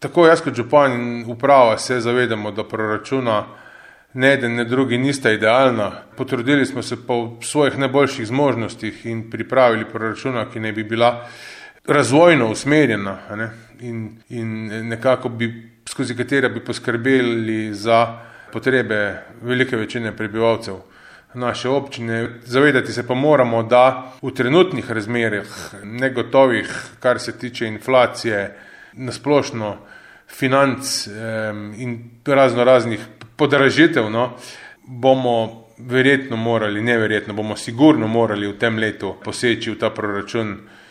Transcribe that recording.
Tako jaz kot župan in uprava se zavedamo, da proračuna ne eden, ne drugi nista idealna. Potrudili smo se po svojih najboljših zmožnostih in pripravili proračuna, ki ne bi bila razvojno usmerjena, ne? In nekako skozi katera bi poskrbeli za potrebe velike večine prebivalcev naše občine. Zavedati se pa moramo, da v trenutnih razmerah, negotovih, kar se tiče inflacije, nasplošno financ in raznih podražitev, bomo sigurno morali v tem letu poseči v ta proračun